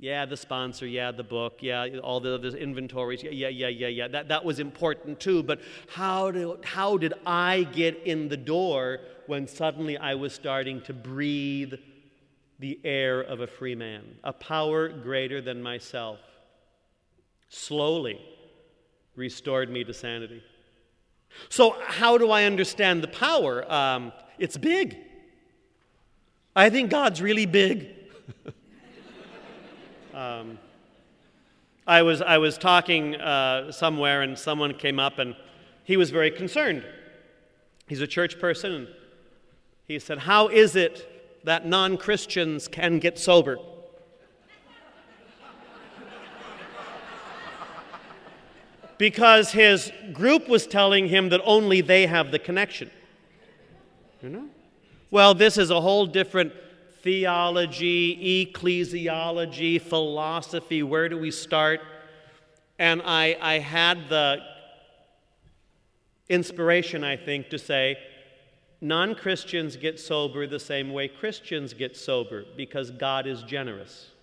Yeah, the sponsor, yeah, the book, yeah, all the other inventories, yeah. That was important too, but how did I get in the door when suddenly I was starting to breathe the air of a free man? A power greater than myself slowly restored me to sanity. So how do I understand the power? It's big. I think God's really big. I was talking somewhere, and someone came up, and he was very concerned. He's a church person, and he said, "How is it that non-Christians can get sober?" Because his group was telling him that only they have the connection. You know? Well, this is a whole different theology, ecclesiology, philosophy. Where do we start? And I had the inspiration, I think, to say, non-Christians get sober the same way Christians get sober, because God is generous.